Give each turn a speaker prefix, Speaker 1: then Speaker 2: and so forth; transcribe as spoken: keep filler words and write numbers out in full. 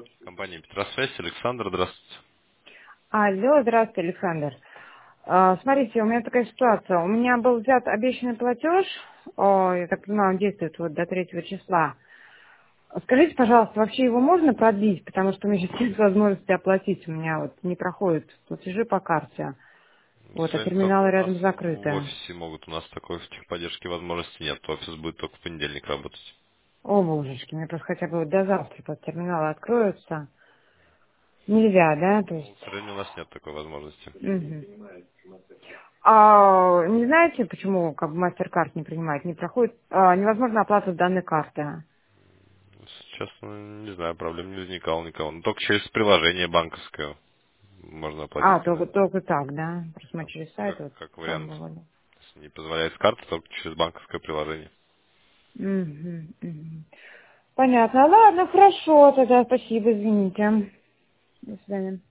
Speaker 1: Компания Петросвязь, Александр, здравствуйте.
Speaker 2: Алло, здравствуйте, Александр. А, Смотрите, у меня такая ситуация. У меня был взят обещанный платеж, о, я так понимаю, он действует вот до третьего числа. Скажите, пожалуйста, вообще его можно продлить, потому что у меня сейчас нет возможности оплатить, у меня вот не проходят платежи по карте. Вот, а
Speaker 1: Сегодня только
Speaker 2: терминалы
Speaker 1: у нас
Speaker 2: рядом
Speaker 1: в
Speaker 2: закрыты.
Speaker 1: офисе могут, у нас такой в техподдержке возможности нет. Офис будет только в понедельник работать.
Speaker 2: О, божечки, мне просто хотя бы вот до завтра под терминалы откроются. Нельзя, да? То
Speaker 1: Ну, к
Speaker 2: есть...
Speaker 1: сожалению, у нас нет такой возможности.
Speaker 2: Мгм. А не знаете, почему как бы MasterCard не принимает, не проходит? А, невозможно оплата с данной карты.
Speaker 1: Сейчас, ну, не знаю, проблем не возникало никого. Но только через приложение банковское можно
Speaker 2: А,
Speaker 1: оплатить,
Speaker 2: только,
Speaker 1: когда.
Speaker 2: только так, да? Просто мы
Speaker 1: Да.
Speaker 2: через сайт
Speaker 1: Как,
Speaker 2: вот
Speaker 1: как вариант.
Speaker 2: пробовали.
Speaker 1: Если не позволяет с карты, только через банковское приложение.
Speaker 2: Мгм, мгм. Понятно. Ладно, хорошо, тогда спасибо, извините. До свидания.